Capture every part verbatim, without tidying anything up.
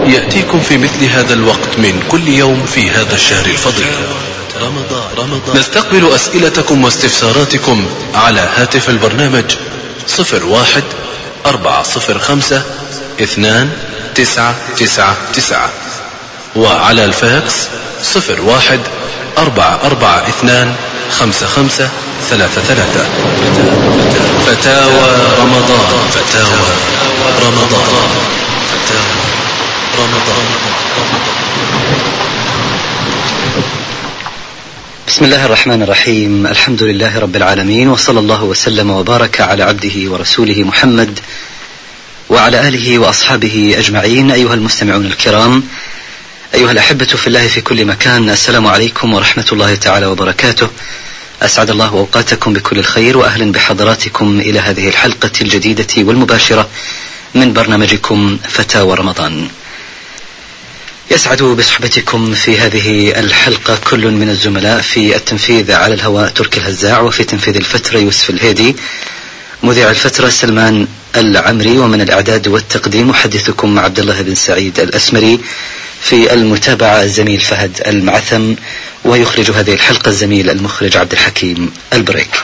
يأتيكم في مثل هذا الوقت من كل يوم في هذا الشهر الفضيل رمضان. رمضان نستقبل أسئلتكم واستفساراتكم على هاتف البرنامج صفر واحد أربعة صفر خمسة اثنان تسعة تسعة تسعة، وعلى الفاكس صفر واحد أربعة أربعة اثنان خمسة خمسة ثلاثة ثلاثة. فتاوى رمضان. فتاوى رمضان. فتاوى رمضان. بسم الله الرحمن الرحيم. الحمد لله رب العالمين، وصلى الله وسلم وبارك على عبده ورسوله محمد وعلى آله وأصحابه أجمعين. أيها المستمعون الكرام، أيها الأحبة في الله في كل مكان، السلام عليكم ورحمة الله تعالى وبركاته. أسعد الله أوقاتكم بكل الخير، وأهلا بحضراتكم إلى هذه الحلقة الجديدة والمباشرة من برنامجكم فتاوى رمضان. يسعد بصحبتكم في هذه الحلقة كل من الزملاء في التنفيذ على الهواء تركي الهزاع، وفي تنفيذ الفترة يوسف الهيدي، مذيع الفترة سلمان العمري، ومن الإعداد والتقديم محدثكم عبد الله بن سعيد الأسمري، في المتابعة الزميل فهد المعثم، ويخرج هذه الحلقة الزميل المخرج عبد الحكيم البريك.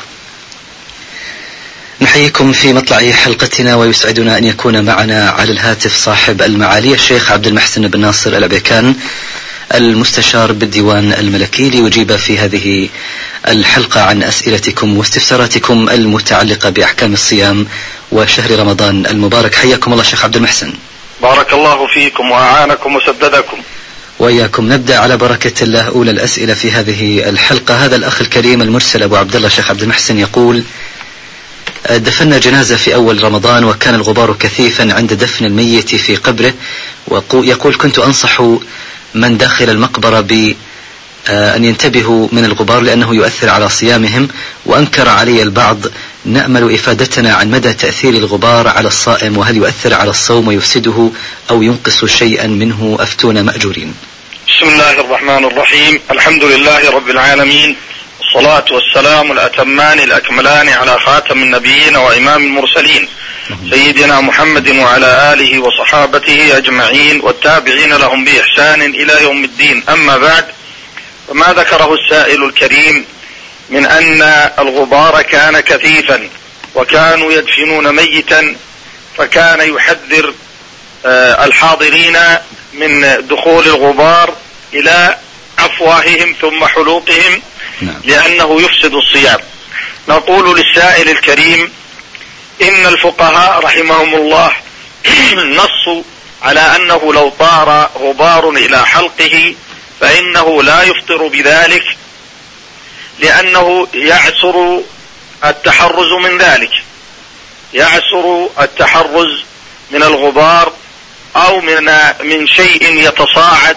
نحييكم في مطلع حلقتنا، ويسعدنا أن يكون معنا على الهاتف صاحب المعالي الشيخ عبد المحسن بن ناصر العبيكان، المستشار بالديوان الملكي، ليجيب في هذه الحلقة عن أسئلتكم واستفساراتكم المتعلقة بأحكام الصيام وشهر رمضان المبارك. حياكم الله شيخ عبد المحسن. بارك الله فيكم وأعانكم وسددكم. وإياكم. نبدأ على بركة الله أولى الأسئلة في هذه الحلقة. هذا الأخ الكريم المرسل أبو عبد الله شيخ عبد المحسن يقول: دفنا جنازة في أول رمضان وكان الغبار كثيفا عند دفن الميت في قبره، ويقول: كنت أنصح من داخل المقبرة بأن ينتبهوا من الغبار لأنه يؤثر على صيامهم، وأنكر علي البعض. نأمل إفادتنا عن مدى تأثير الغبار على الصائم، وهل يؤثر على الصوم ويفسده أو ينقص شيئا منه؟ أفتونا مأجورين. بسم الله الرحمن الرحيم. الحمد لله رب العالمين، والصلاة والسلام الأتمان الأكملان على خاتم النبيين وإمام المرسلين سيدنا محمد وعلى آله وصحابته أجمعين والتابعين لهم بإحسان إلى يوم الدين. أما بعد، فما ذكره السائل الكريم من أن الغبار كان كثيفا وكانوا يدفنون ميتا، فكان يحذر الحاضرين من دخول الغبار إلى أفواههم ثم حلوقهم لأنه يفسد الصيام. نقول للسائل الكريم: إن الفقهاء رحمهم الله نصوا على أنه لو طار غبار إلى حلقه فإنه لا يفطر بذلك، لأنه يعسر التحرز من ذلك، يعسر التحرز من الغبار أو من من شيء يتصاعد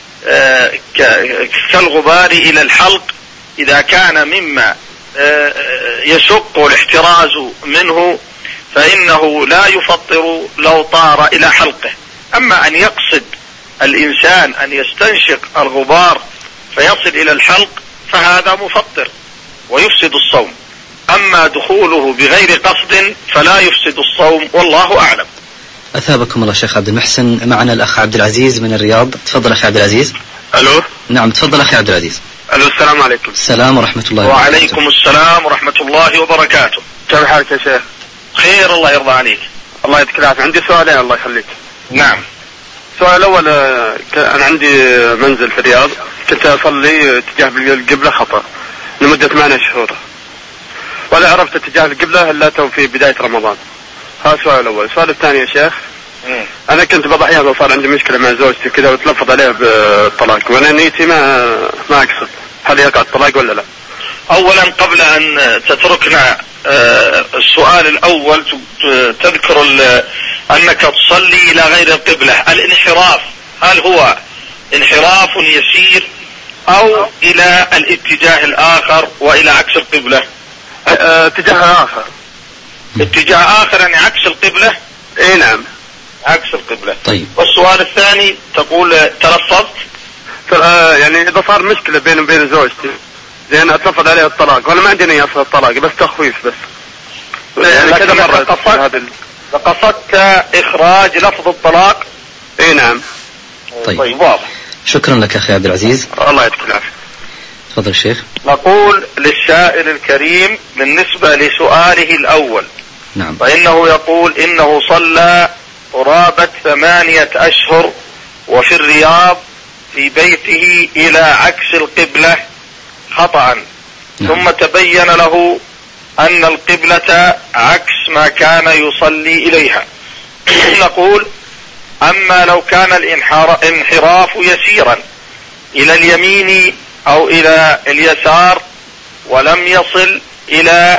كالغبار إلى الحلق، إذا كان مما يشق الاحتراز منه فإنه لا يفطر لو طار إلى حلقه. أما أن يقصد الإنسان أن يستنشق الغبار فيصل إلى الحلق فهذا مفطر ويفسد الصوم، أما دخوله بغير قصد فلا يفسد الصوم، والله أعلم. أثابكم الله شيخ عبد المحسن. معنا الأخ عبد العزيز من الرياض. تفضل أخي عبد العزيز. ألو. نعم تفضل أخي عبد العزيز. ألو، السلام عليكم. السلام ورحمة الله وبركاته. وعليكم السلام ورحمة الله وبركاته. كيف حالك يا شيخ؟ خير، الله يرضى عليك. الله يديك العافية. عندي سؤالين الله يخليك. نعم. السؤال الأول، أنا عندي منزل في الرياض، كنت أصلي اتجاه القبلة خطأ لمدة ثمانية شهور، ولا عرفت اتجاه القبلة إلا تو في بداية رمضان. هذا السؤال الأول. السؤال الثاني يا شيخ، مم. أنا كنت بعض الأحيان صار عندي مشكلة مع زوجتي كذا وتلفظ عليها بالطلاق، وأنا نيتي ما ما أقصد، هل يقع الطلاق ولا لا؟ أولا قبل أن تتركنا السؤال الأول تذكر أنك تصلي إلى غير القبلة. الانحراف هل هو انحراف يسير أو إلى الاتجاه الآخر وإلى عكس القبلة؟ اتجاه آخر. اتجاه آخر يعني عكس القبلة؟ اي نعم عكس القبلة. طيب. والسؤال الثاني تقول تلفظت يعني إذا صار مشكلة بين وبين زوجتي لأن أتلفظ عليها الطلاق، وأنا ما عندي نية أصل الطلاق بس تخويف بس يعني كذا مرة. قصدت إخراج لفظ الطلاق؟ إيه نعم. طيب, طيب واضح. شكرا لك أخي عبد العزيز. الله يعطيك العافية. تفضل الشيخ. نقول للسائل الكريم بالنسبة لسؤاله الأول. نعم. فإنه يقول إنه صلى قرابة ثمانية أشهر وفي الرياض في بيته إلى عكس القبلة خطأ. نعم. ثم تبين له أن القبلة عكس ما كان يصلي إليها. نقول أما لو كان الانحراف يسيرا إلى اليمين أو إلى اليسار ولم يصل إلى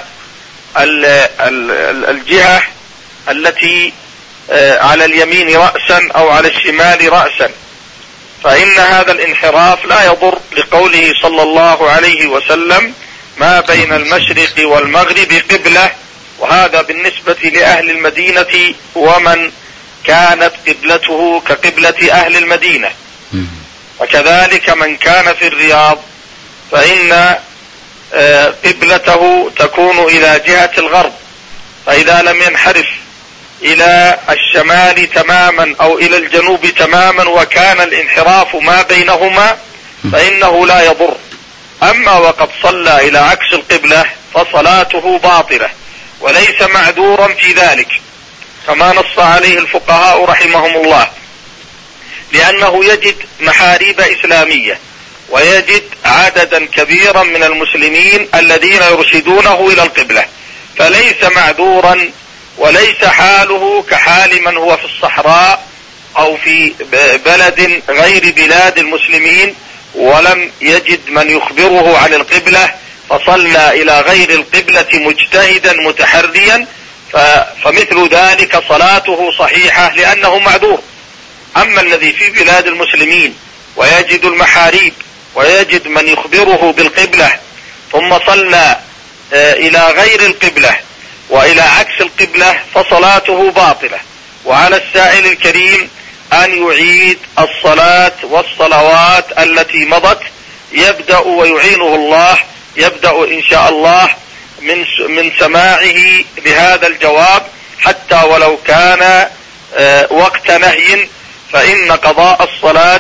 الجهة التي على اليمين رأسا أو على الشمال رأسا، فإن هذا الانحراف لا يضر، لقوله صلى الله عليه وسلم ما بين المشرق والمغرب قبلة، وهذا بالنسبة لأهل المدينة ومن كانت قبلته كقبلة أهل المدينة. وكذلك من كان في الرياض فإن قبلته تكون إلى جهة الغرب، فإذا لم ينحرف إلى الشمال تماما أو إلى الجنوب تماما وكان الانحراف ما بينهما فإنه لا يضر. أما وقد صلى إلى عكس القبلة فصلاته باطلة وليس معذورا في ذلك كما نص عليه الفقهاء رحمهم الله، لأنه يجد محاريب إسلامية ويجد عددا كبيرا من المسلمين الذين يرشدونه إلى القبلة، فليس معذورا وليس حاله كحال من هو في الصحراء أو في بلد غير بلاد المسلمين ولم يجد من يخبره عن القبلة فصلى إلى غير القبلة مجتهدا متحريا، فمثل ذلك صلاته صحيحة لأنه معذور. أما الذي في بلاد المسلمين ويجد المحاريب ويجد من يخبره بالقبلة ثم صلى إلى غير القبلة وإلى عكس القبلة فصلاته باطلة. وعلى السائل الكريم أن يعيد الصلاة والصلوات التي مضت، يبدأ ويعينه الله، يبدأ إن شاء الله من من سماعه لهذا الجواب حتى ولو كان وقت نهي، فإن قضاء الصلاة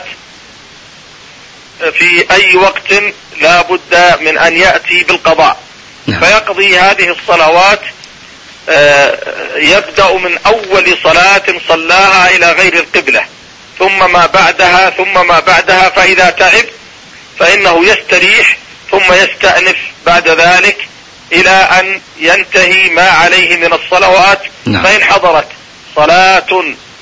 في أي وقت لا بد من أن يأتي بالقضاء. نعم. فيقضي هذه الصلوات يبدأ من أول صلاة صلاها إلى غير القبلة ثم ما بعدها ثم ما بعدها، فإذا تعب فإنه يستريح ثم يستأنف بعد ذلك إلى أن ينتهي ما عليه من الصلوات. نعم. فإن حضرت صلاة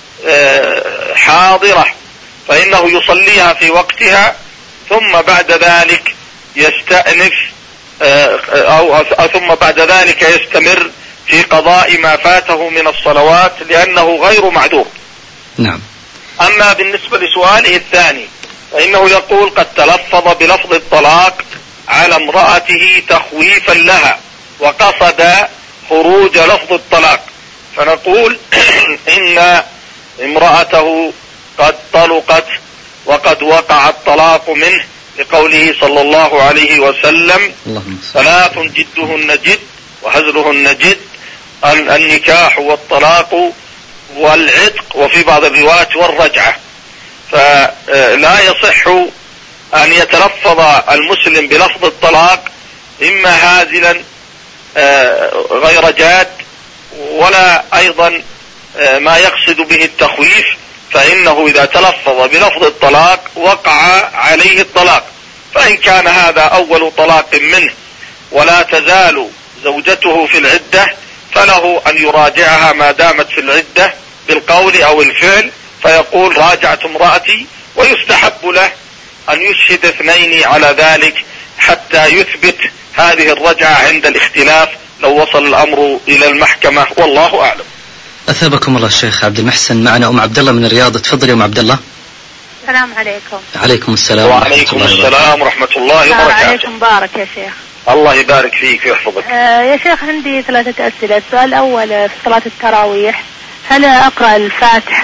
حاضرة فإنه يصليها في وقتها ثم بعد ذلك يستأنف أو ثم بعد ذلك يستمر في قضاء ما فاته من الصلوات لأنه غير معذور. نعم. أما بالنسبة لسؤاله الثاني فإنه يقول قد تلفظ بلفظ الطلاق على امرأته تخويفا لها وقصد خروج لفظ الطلاق، فنقول إن امرأته قد طلقت وقد وقع الطلاق منه، لقوله صلى الله عليه وسلم ثلاث جدهن جد وهزلهن جد، النكاح والطلاق والعتق وفي بعض الروايات والرجعة. فلا يصح أن يتلفظ المسلم بلفظ الطلاق إما هازلا غير جاد ولا أيضا ما يقصد به التخويف، فإنه إذا تلفظ بلفظ الطلاق وقع عليه الطلاق، فإن كان هذا أول طلاق منه ولا تزال زوجته في العدة فله أن يراجعها ما دامت في العدة بالقول أو الفعل، فيقول راجعت امرأتي، ويستحب له أن يشهد اثنين على ذلك حتى يثبت هذه الرجعة عند الاختلاف لو وصل الأمر إلى المحكمة، والله أعلم. أثابكم الله الشيخ عبد المحسن. معنا أم عبد الله من الرياض، تفضل يا أم عبد الله. السلام عليكم. عليكم السلام. وعليكم السلام ورحمة الله وبركاته. عليكم بارك يا شيخ. الله يبارك فيك ويحفظك. آه يا شيخ عندي ثلاثة أسئلة. السؤال الأول في صلاة التراويح هل أقرأ الفاتحة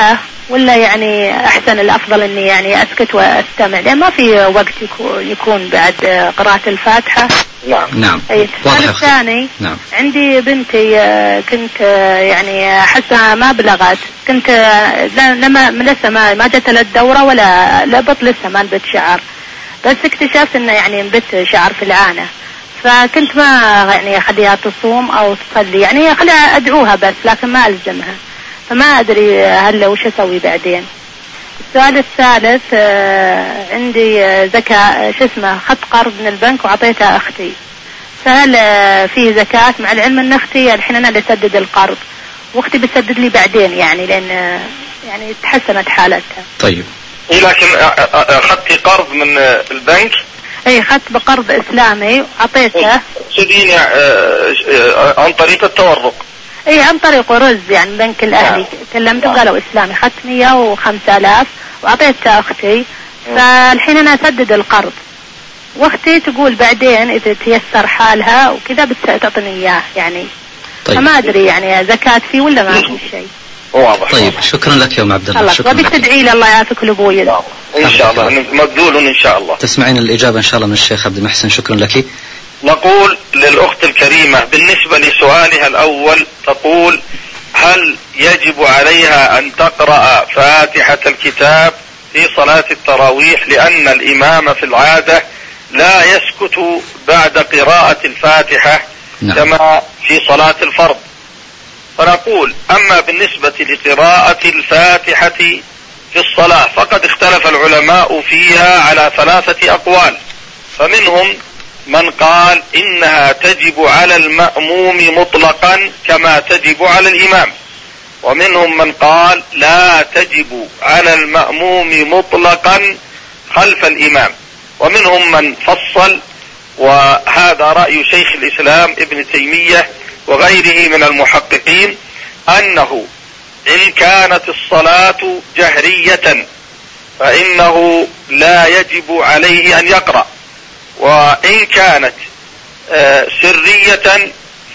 ولا يعني أحسن الأفضل إني يعني أسكت وأستمع لأن ما في وقت يكون بعد قراءة الفاتحة؟ نعم نعم. السؤال الثاني، نعم. عندي بنتي كنت يعني حاسة ما بلغت، كنت لما لسه ما ما جت لها الدورة ولا لبط لسه ما نبت شعر، بس اكتشفت إنه يعني نبت شعر في العانة، فكنت ما يعني أخليها تصوم أو تصلي، يعني أخليها أدعوها بس لكن ما ألزمها، فما أدري هل وش أسوي بعدين. السؤال الثالث آه عندي آه زكاة شو اسمه خط قرض من البنك وعطيتها أختي، فهل آه فيه زكاة مع العلم أن أختي الحين أنا اللي أسدد القرض وأختي بتسدد لي بعدين يعني لأن آه يعني تحسنت حالتها. طيب. إيه لكن أخذتي قرض من البنك؟ أي خط بقرض إسلامي وعطيته. سديني عن طريق التورق. اي عن طريق رز يعني بنك الاهلي. كلمت قالوا اسلامي خدت مية وخمسة آلاف وعطيتها اختي، فالحين انا اسدد القرض واختي تقول بعدين اذا تيسر حالها وكذا بتعطيني اياه يعني. طيب. فما ادري يعني زكاة فيه ولا ما في شيء. واضح. طيب شكرا لك يا ام عبد الله. شكرا لك. تدعي لي الله يعافيك لابوي ان شاء الله مقبول ان شاء الله. تسمعين الاجابه ان شاء الله من الشيخ عبد المحسن. شكرا لك. نقول للأخت الكريمة بالنسبة لسؤالها الأول، تقول هل يجب عليها أن تقرأ فاتحة الكتاب في صلاة التراويح لأن الإمام في العادة لا يسكت بعد قراءة الفاتحة؟ نعم. كما في صلاة الفرض. فنقول أما بالنسبة لقراءة الفاتحة في الصلاة فقد اختلف العلماء فيها على ثلاثة أقوال، فمنهم من قال إنها تجب على المأموم مطلقا كما تجب على الإمام، ومنهم من قال لا تجب على المأموم مطلقا خلف الإمام، ومنهم من فصل، وهذا رأي شيخ الإسلام ابن تيمية وغيره من المحققين، أنه إن كانت الصلاة جهرية فإنه لا يجب عليه أن يقرأ، وإن كانت سرية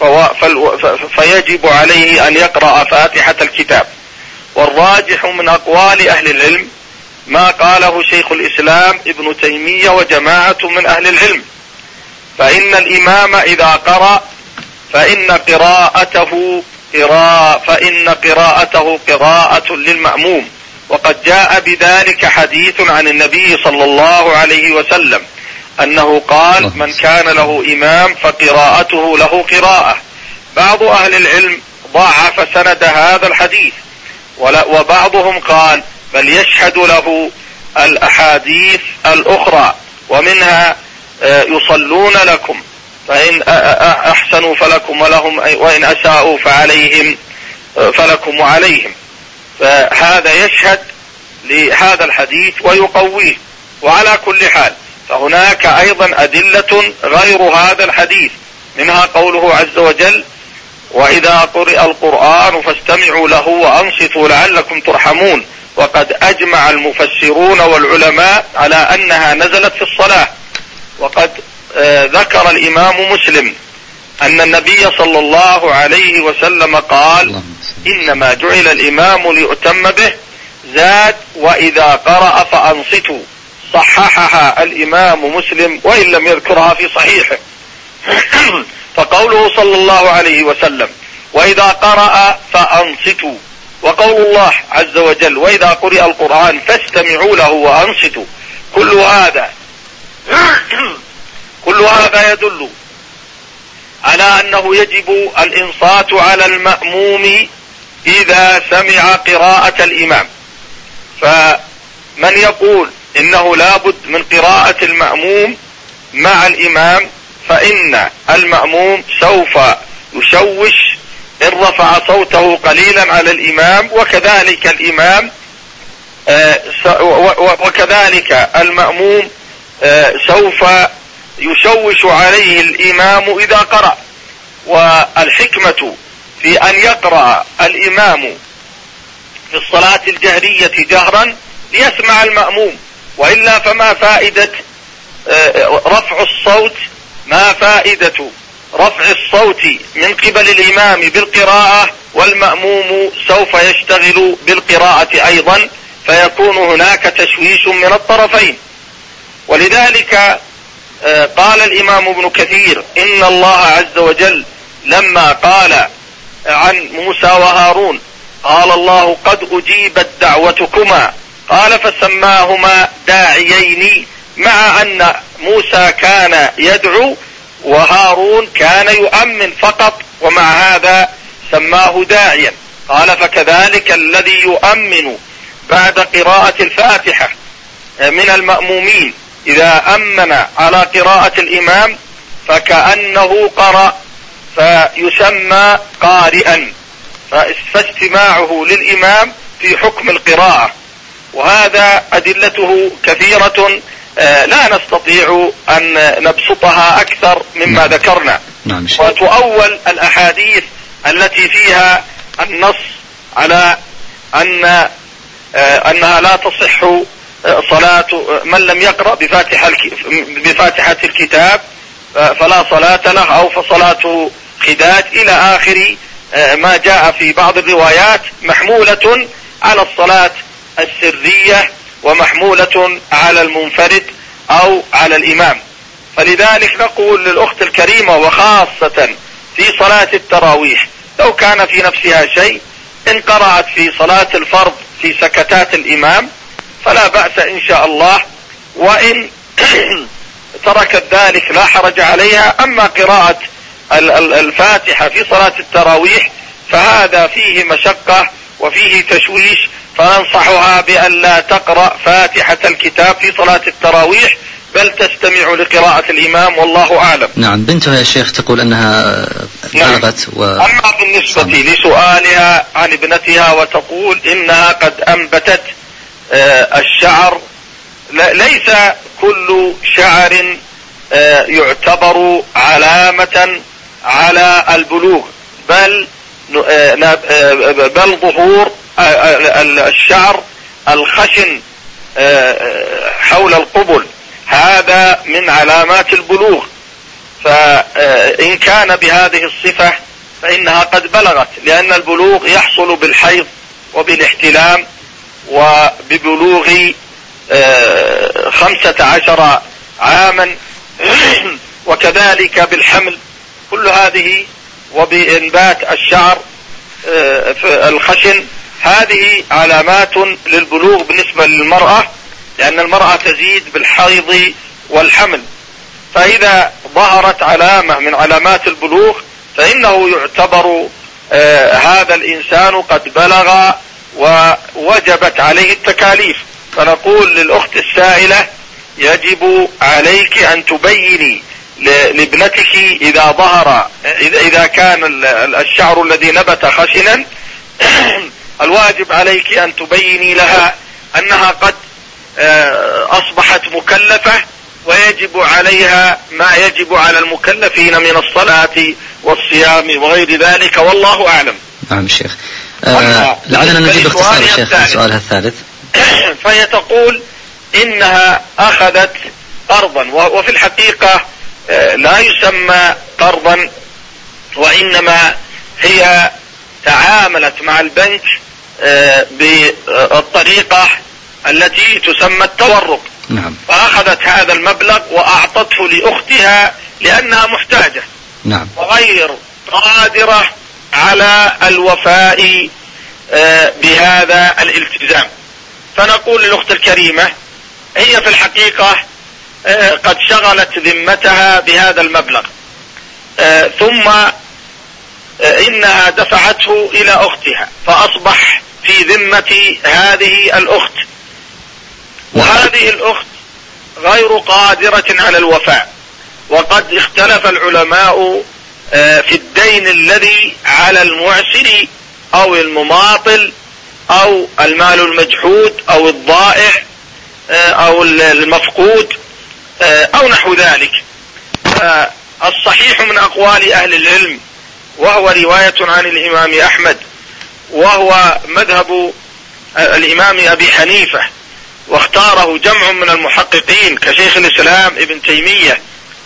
فيجب عليه أن يقرأ فاتحة الكتاب. والراجح من أقوال أهل العلم ما قاله شيخ الإسلام ابن تيمية وجماعة من أهل العلم، فإن الإمام إذا قرأ فإن قراءته قراءة فإن قراءته قراءة للمأموم، وقد جاء بذلك حديث عن النبي صلى الله عليه وسلم أنه قال من كان له إمام فقراءته له قراءة. بعض أهل العلم ضعف سند هذا الحديث، وبعضهم قال بل يشهد له الأحاديث الأخرى، ومنها يصلون لكم فإن أحسنوا فلكم ولهم وإن أساءوا فعليهم فلكم وعليهم، فهذا يشهد لهذا الحديث ويقويه. وعلى كل حال فهناك أيضا أدلة غير هذا الحديث، منها قوله عز وجل وإذا قرئ القرآن فاستمعوا له وأنصتوا لعلكم ترحمون، وقد أجمع المفسرون والعلماء على أنها نزلت في الصلاة. وقد آه ذكر الإمام مسلم أن النبي صلى الله عليه وسلم قال إنما جعل الإمام ليؤتم به، زاد وإذا قرأ فأنصتوا، صححها الإمام مسلم وإن لم يذكرها في صحيحه. فقوله صلى الله عليه وسلم وإذا قرأ فأنصتوا، وقول الله عز وجل وإذا قرئ القرآن فاستمعوا له وأنصتوا، كل هذا كل هذا يدل على أنه يجب الإنصات على المأموم إذا سمع قراءة الإمام. فمن يقول إنه لابد من قراءة المأموم مع الإمام فإن المأموم سوف يشوش إن رفع صوته قليلا على الإمام، وكذلك الإمام آه وكذلك المأموم آه سوف يشوش عليه الإمام إذا قرأ. والحكمة في أن يقرأ الإمام في الصلاة الجهرية جهرا ليسمع المأموم، وإلا فما فائدة آه رفع الصوت، ما فائدة رفع الصوت من قبل الإمام بالقراءة، والمأموم سوف يشتغل بالقراءة أيضا، فيكون هناك تشويش من الطرفين. ولذلك قال الإمام ابن كثير إن الله عز وجل لما قال عن موسى وهارون قال الله قد أجيبت دعوتكما، قال فسماهما داعيين، مع أن موسى كان يدعو وهارون كان يؤمن فقط، ومع هذا سماه داعيا. قال فكذلك الذي يؤمن بعد قراءة الفاتحة من المأمومين إذا أمن على قراءة الإمام فكأنه قرأ، فيسمى قارئا، فاستماعه للإمام في حكم القراءة. وهذا أدلته كثيرة لا نستطيع أن نبسطها أكثر مما نعم. ذكرنا. نعم. وتؤول الأحاديث التي فيها النص على أن أنها لا تصح صلاة من لم يقرأ بفاتحة بفاتحة الكتاب فلا صلاة له، أو فصلاته خداج، إلى آخر ما جاء في بعض الروايات، محمولة على الصلاة السرية ومحمولة على المنفرد أو على الإمام. فلذلك نقول للأخت الكريمة وخاصة في صلاة التراويح لو كان في نفسها شيء إن قرأت في صلاة الفرض في سكتات الإمام فلا بأس إن شاء الله، وإن تركت ذلك لا حرج عليها. أما قراءة الفاتحة في صلاة التراويح فهذا فيه مشقة وفيه تشويش، فننصحها بأن لا تقرأ فاتحة الكتاب في صلاة التراويح بل تستمع لقراءة الإمام، والله أعلم. نعم. بنتها يا شيخ تقول أنها بلغت و... أما بالنسبة صمت. لسؤالها عن ابنتها وتقول إنها قد أنبتت آه الشعر، ليس كل شعر آه يعتبر علامة على البلوغ، بل آه بل ظهور آه الشعر الخشن آه حول القبل هذا من علامات البلوغ، فإن كان بهذه الصفة فإنها قد بلغت، لأن البلوغ يحصل بالحيض وبالاحتلام وببلوغ خمسة عشر عاما، وكذلك بالحمل، كل هذه وبإنبات الشعر الخشن، هذه علامات للبلوغ بالنسبة للمرأة، لأن المرأة تزيد بالحيض والحمل. فإذا ظهرت علامة من علامات البلوغ فإنه يعتبر آه هذا الإنسان قد بلغ ووجبت عليه التكاليف. فنقول للأخت السائلة يجب عليك أن تبيني لابنتك إذا ظهر إذا, إذا كان الشعر الذي نبت خشنا الواجب عليك أن تبيني لها أنها قد أصبحت مكلفة ويجب عليها ما يجب على المكلفين من الصلاة والصيام وغير ذلك، والله أعلم. نعم الشيخ. آه لعلنا نجيب اختصار الشيخ عن سؤالها الثالث. فهي تقول إنها أخذت قرضا، وفي الحقيقة لا يسمى قرضا، وإنما هي تعاملت مع البنك بالطريقة التي تسمى التورق. نعم. فأخذت هذا المبلغ وأعطته لأختها لأنها محتاجة. نعم. وغير قادرة على الوفاء بهذا الالتزام. فنقول للأخت الكريمة هي في الحقيقة قد شغلت ذمتها بهذا المبلغ، ثم إنها دفعته إلى أختها فأصبح في ذمة هذه الأخت، وهذه الأخت غير قادرة على الوفاء. وقد اختلف العلماء في الدين الذي على المعسر أو المماطل أو المال المجحود أو الضائع أو المفقود أو نحو ذلك. الصحيح من أقوال أهل العلم، وهو رواية عن الإمام أحمد، وهو مذهب الإمام أبي حنيفة، واختاره جمع من المحققين كشيخ الإسلام ابن تيمية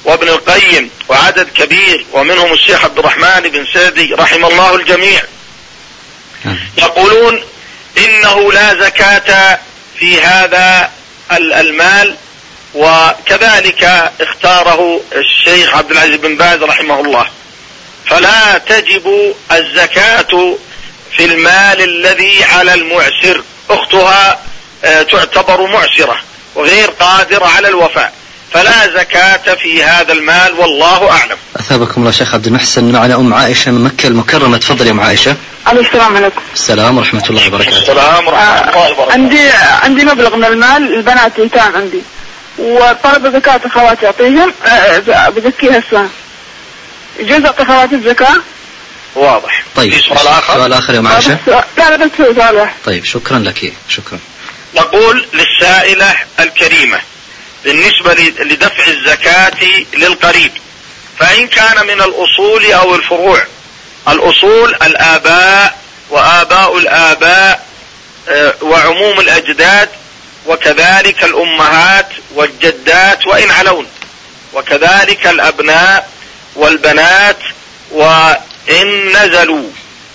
وابن القيم وعدد كبير ومنهم الشيخ عبد الرحمن بن سعدي رحم الله الجميع يقولون إنه لا زكاة في هذا المال، وكذلك اختاره الشيخ عبد العزيز بن باز رحمه الله، فلا تجب الزكاة في المال الذي على المعسر، أختها تعتبر معسرة وغير قادرة على الوفاء، فلا زكاة في هذا المال والله أعلم. أثابكم الله شيخ عبد المحسن. معنا أم عائشة من مكة المكرمة. تفضل يا أم عائشة. السلام عليكم. السلام ورحمة الله وبركاته. السلام ورحمة الله وبركاته. عندي عندي مبلغ من المال، البنات ايتام عندي، وطلب زكاة أخواتي أعطيهم، بزكيها السنة، يجوز أعطي أخواتي الزكاة؟ واضح. طيب سؤال آخر؟ سؤال آخر يا أم عائشة؟ لا لا بس سؤال. طيب شكرا لك. شكرا. نقول للسائلة الكريمة بالنسبة لدفع الزكاة للقريب، فإن كان من الأصول أو الفروع، الأصول الآباء وآباء الآباء وعموم الأجداد، وكذلك الأمهات والجدات وإن علون، وكذلك الأبناء والبنات وإن نزلوا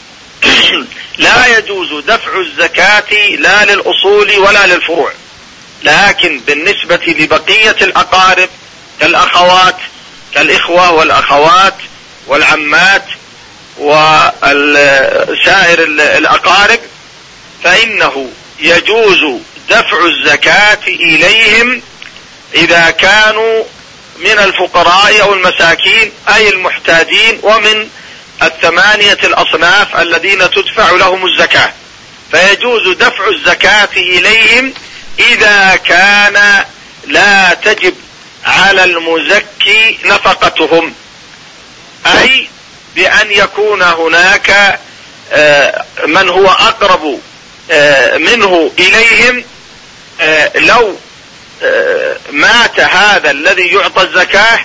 لا يجوز دفع الزكاة لا للأصول ولا للفروع، لكن بالنسبة لبقية الأقارب كالأخوات كالإخوة والأخوات والعمات وسائر الأقارب فإنه يجوز دفع الزكاة إليهم إذا كانوا من الفقراء أو المساكين أي المحتاجين، ومن الثمانية الأصناف الذين تدفع لهم الزكاة، فيجوز دفع الزكاة إليهم إذا كان لا تجب على المزكي نفقتهم، أي بأن يكون هناك من هو أقرب منه إليهم، لو مات هذا الذي يعطى الزكاة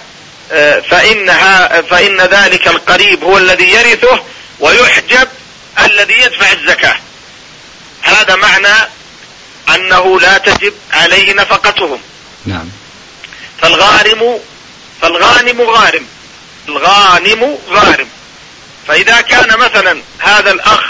فإنها فإن ذلك القريب هو الذي يرثه ويحجب الذي يدفع الزكاة. هذا معنى أنه لا تجب عليه نفقتهم. نعم. فالغارم فالغانم غارم الغانم غارم فإذا كان مثلا هذا الأخ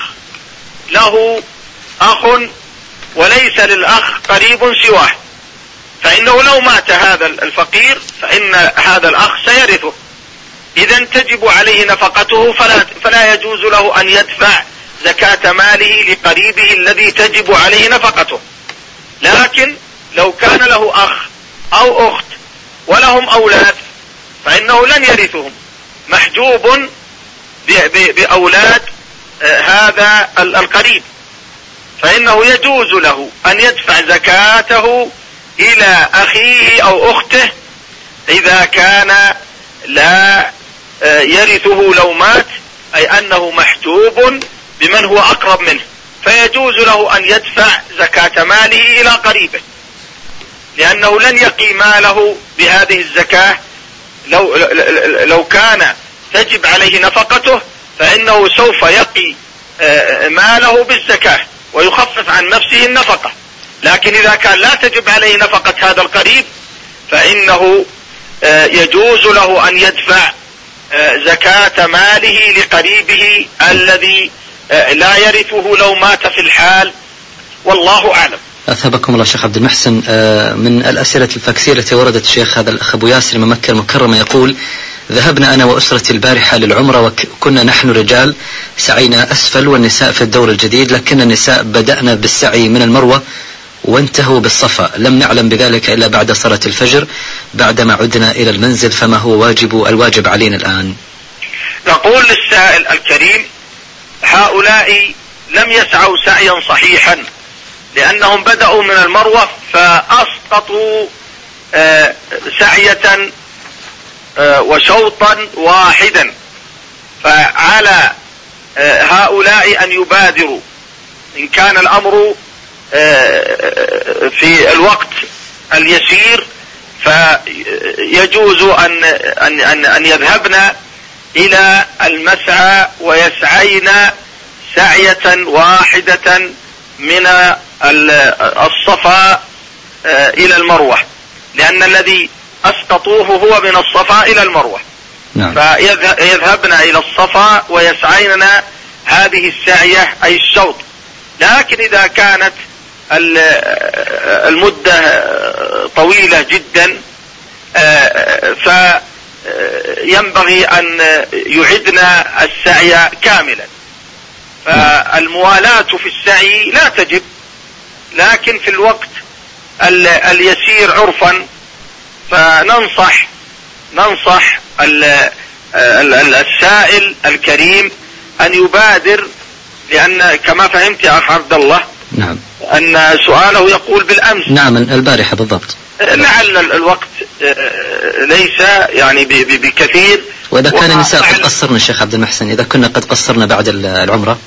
له أخ وليس للأخ قريب سواه، فإنه لو مات هذا الفقير فإن هذا الأخ سيرثه، إذا تجب عليه نفقته، فلا, فلا يجوز له أن يدفع زكاة ماله لقريبه الذي تجب عليه نفقته. لكن لو كان له أخ أو أخت ولهم أولاد فإنه لن يرثهم، محجوب بأولاد هذا القريب، فإنه يجوز له أن يدفع زكاته إلى أخيه أو أخته إذا كان لا يرثه لو مات، أي أنه محجوب بمن هو أقرب منه، فيجوز له أن يدفع زكاة ماله إلى قريبه، لأنه لن يقي ماله بهذه الزكاة. لو, لو كان تجب عليه نفقته فإنه سوف يقي ماله بالزكاة ويخفف عن نفسه النفقة، لكن إذا كان لا تجب عليه نفقة هذا القريب فإنه يجوز له أن يدفع زكاة ماله لقريبه الذي لا يرثه لو مات في الحال، والله أعلم. أثابكم الله شيخ عبد المحسن. من الأسئلة الفاكسية التي وردت الشيخ هذا الأخ أبو ياسر من مكة المكرمة يقول: ذهبنا أنا وأسرتي البارحة للعمرة وكنا نحن رجال سعينا أسفل والنساء في الدور الجديد، لكن النساء بدأنا بالسعي من المروة وانتهوا بالصفا، لم نعلم بذلك إلا بعد صلاة الفجر بعدما عدنا إلى المنزل، فما هو واجب الواجب علينا الآن؟ نقول للسائل الكريم: هؤلاء لم يسعوا سعيا صحيحا، لأنهم بدأوا من المروة فأسقطوا سعية وشوطا واحدا، فعلى هؤلاء أن يبادروا إن كان الأمر في الوقت اليسير، فيجوز أن, أن, أن, أن يذهبن إلى المسعى ويسعين سعية واحدة من الصفا إلى المروة، لأن الذي أسقطوه هو من الصفا إلى المروة. نعم. فيذهبن إلى الصفا ويسعين هذه السعية أي الشوط. لكن إذا كانت المدة طويلة جدا فينبغي أن يعدنا السعي كاملا. فالموالاة في السعي لا تجب، لكن في الوقت اليسير عرفا فننصح ننصح السائل الكريم أن يبادر، لأن كما فهمت يا أخ عبد الله نعم أن سؤاله يقول بالأمس. نعم البارحة بالضبط. لعل الوقت ليس يعني بكثير. وإذا كان النساء قد قصرنا الشيخ عبد المحسن، إذا كنا قد قصرنا بعد العمرة.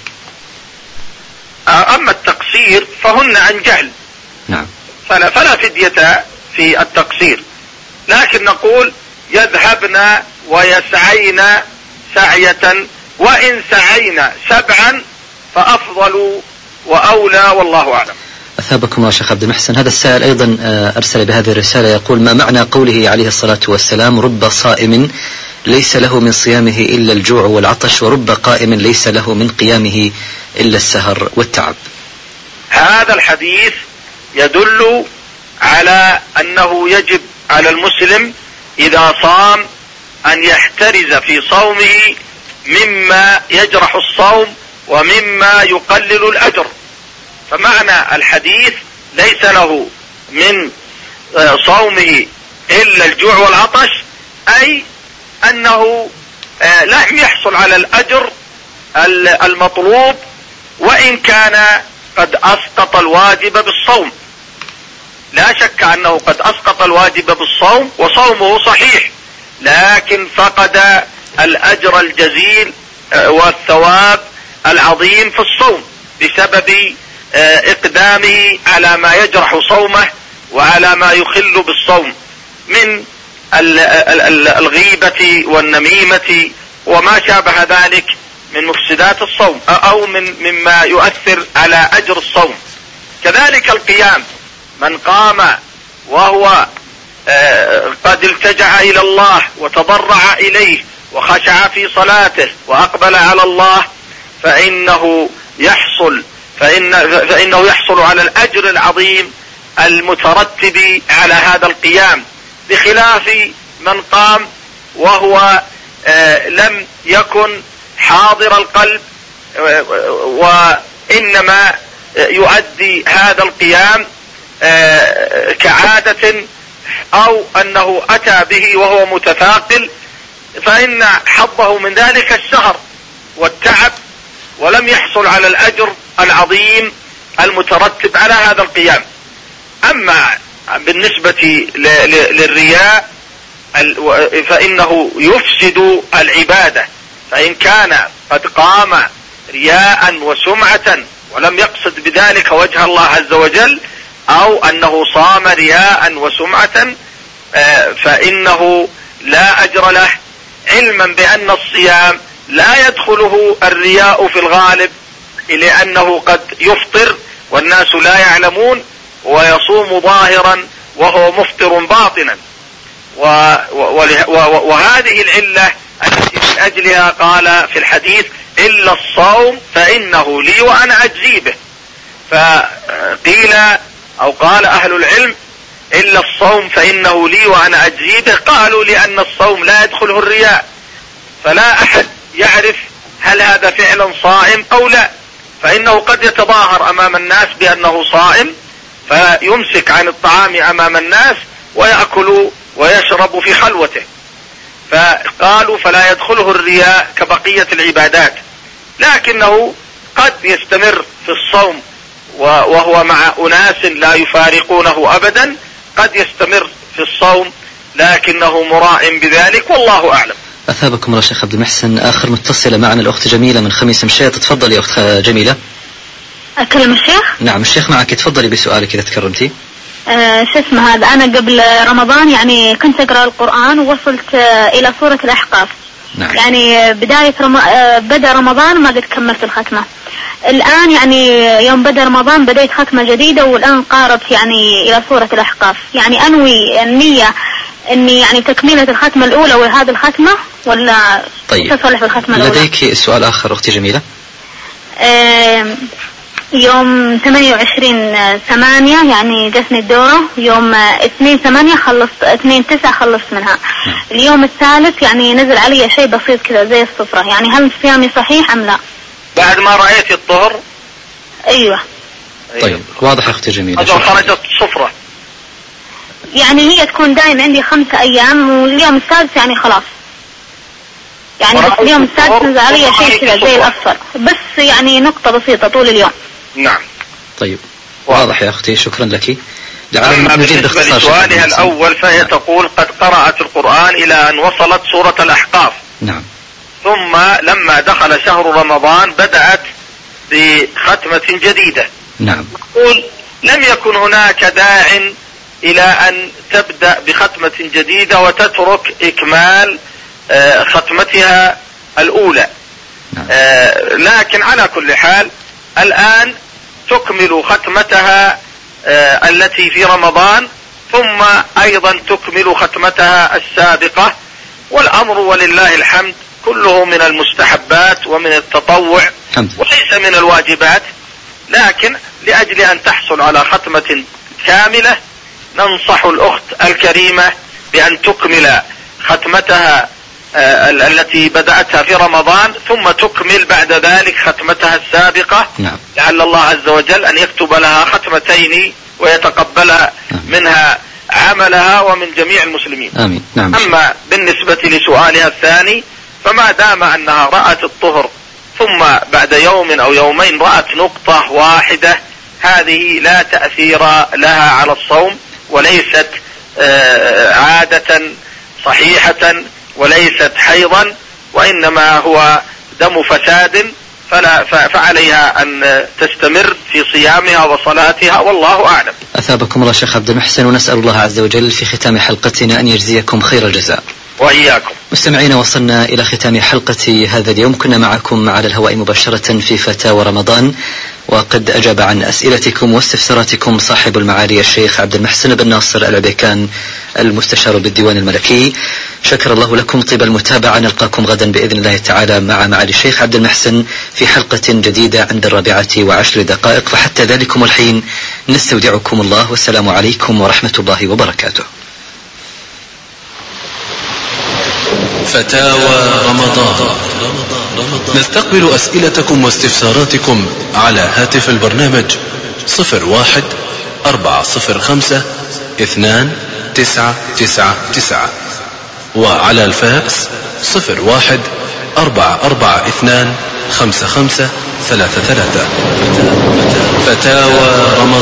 أما التقصير فهن عن جهل. نعم. فلا, فلا فدية في التقصير، لكن نقول يذهبن ويسعين سعية، وإن سعينا سبعا فأفضل وأولى والله أعلم. أثابكم الله شيخ عبد المحسن. هذا السائل أيضا أرسل بهذه الرسالة يقول: ما معنى قوله عليه الصلاة والسلام: رب صائم ليس له من صيامه إلا الجوع والعطش، ورب قائم ليس له من قيامه إلا السهر والتعب؟ هذا الحديث يدل على أنه يجب على المسلم إذا صام أن يحترز في صومه مما يجرح الصوم ومما يقلل الأجر. فمعنى الحديث ليس له من صومه إلا الجوع والعطش، أي أنه لم يحصل على الأجر المطلوب وإن كان قد أسقط الواجب بالصوم. لا شك أنه قد أسقط الواجب بالصوم وصومه صحيح، لكن فقد الأجر الجزيل والثواب العظيم في الصوم بسبب إقدامه على ما يجرح صومه وعلى ما يخل بالصوم من الغيبة والنميمة وما شابه ذلك من مفسدات الصوم أو من مما يؤثر على أجر الصوم. كذلك القيام، من قام وهو قد التجأ إلى الله وتضرع إليه وخشع في صلاته وأقبل على الله فإنه يحصل فإن فإنه يحصل على الأجر العظيم المترتب على هذا القيام، بخلاف من قام وهو لم يكن حاضر القلب وإنما يؤدي هذا القيام كعادة أو أنه أتى به وهو متثاقل، فإن حظه من ذلك السهر والتعب ولم يحصل على الأجر العظيم المترتب على هذا القيام. أما بالنسبة للرياء فإنه يفسد العبادة، فإن كان قد قام رياء وسمعة ولم يقصد بذلك وجه الله عز وجل، أو أنه صام رياء وسمعة فإنه لا أجر له، علما بأن الصيام لا يدخله الرياء في الغالب لأنه قد يفطر والناس لا يعلمون، ويصوم ظاهرا وهو مفطر باطنا. وهذه العلة التي من أجلها قال في الحديث: إلا الصوم فإنه لي وأنا أجزي به. فقيل أو قال أهل العلم: إلا الصوم فإنه لي وأنا أجزي به، قالوا لأن الصوم لا يدخله الرياء، فلا أحد يعرف هل هذا فعلا صائم أو لا، فإنه قد يتظاهر أمام الناس بأنه صائم فيمسك عن الطعام أمام الناس ويأكل ويشرب في خلوته، فقالوا فلا يدخله الرياء كبقية العبادات. لكنه قد يستمر في الصوم وهو مع أناس لا يفارقونه أبدا، قد يستمر في الصوم لكنه مراء بذلك والله أعلم. أثابكم الله شيخ عبد المحسن. آخر متصلة معنا الأخت جميلة من خميس مشيط. تفضلي أخت جميلة. أكلم الشيخ؟ نعم الشيخ معك، تفضلي بسؤالك إذا تكرمتي. آه شو اسمه هذا، أنا قبل رمضان يعني كنت أقرأ القرآن ووصلت آه إلى سورة الأحقاف. نعم. يعني بداية رم... آه بدأ رمضان ما قد كملت الختمة. الآن يعني يوم بدأ رمضان بديت ختمة جديدة والآن قاربت يعني إلى سورة الأحقاف. يعني أنوي النية اني يعني تكملة الختمة الاولى وهذه الختمة ولا طيب تصلح في الختمة الاولى؟ لديك سؤال اخر اختي جميلة؟ آه يوم ثمانية وعشرين ثمانية يعني جتني الدورة، يوم اثنين ثمانية خلصت، اثنين تسعة خلصت منها. اليوم الثالث يعني نزل علي شيء بسيط كذا زي الصفرة، يعني هل صيامي صحيح ام لا؟ بعد ما رأيت الظهر؟ ايوه. طيب واضح يا اختي جميلة. أظن خرجت صفرة. يعني هي تكون دائما عندي خمسة ايام واليوم السادس يعني خلاص، يعني بس اليوم السادس نزل علي شيء كذا زي الاصفر، بس يعني نقطة بسيطة طول اليوم. نعم. طيب واضح يا أختي، شكرا لك. أما بالنسبة لسؤالها الأول فهي نعم. تقول قد قرأت القرآن إلى أن وصلت سورة الأحقاف. نعم. ثم لما دخل شهر رمضان بدأت بختمة جديدة. نعم. تقول لم يكن هناك داع إلى أن تبدأ بختمة جديدة وتترك إكمال آه ختمتها الأولى. نعم. آه لكن على كل حال الآن تكمل ختمتها آه التي في رمضان، ثم أيضا تكمل ختمتها السابقة، والأمر ولله الحمد كله من المستحبات ومن التطوع وليس من الواجبات، لكن لأجل أن تحصل على ختمة كاملة ننصح الأخت الكريمة بأن تكمل ختمتها آه التي بدأتها في رمضان، ثم تكمل بعد ذلك ختمتها السابقة. نعم. لعل الله عز وجل أن يكتب لها ختمتين ويتقبلها نعم. منها عملها ومن جميع المسلمين. آمين. نعم. أما بالنسبة لسؤالها الثاني فما دام أنها رأت الطهر ثم بعد يوم أو يومين رأت نقطة واحدة، هذه لا تأثير لها على الصوم، وليست آه عادة صحيحة وليست حيضا، وإنما هو دم فساد، فلا فعليها أن تستمر في صيامها وصلاتها، والله أعلم. أثابكم الله شيخ عبد المحسن، ونسأل الله عز وجل في ختام حلقتنا أن يجزيكم خير الجزاء. وإياكم. مستمعين، وصلنا إلى ختام حلقة هذا اليوم، كنا معكم على الهواء مباشرة في فتاوى رمضان، وقد أجاب عن أسئلتكم واستفساراتكم صاحب المعالي الشيخ عبد المحسن بن ناصر العبيكان المستشار بالديوان الملكي. شكر الله لكم طيب المتابعة، نلقاكم غدا بإذن الله تعالى مع معالي الشيخ عبد المحسن في حلقة جديدة عند الرابعة وعشر دقائق، فحتى ذلكم الحين نستودعكم الله، والسلام عليكم ورحمة الله وبركاته. فتاوى رمضان. نستقبل أسئلتكم واستفساراتكم على هاتف البرنامج صفر واحد أربعة صفر خمسة اثنان تسعة تسعة تسعة، وعلى الفاكس صفر واحد أربعة أربعة اثنان خمسة خمسة ثلاثة ثلاثة. فتاوى رمضان.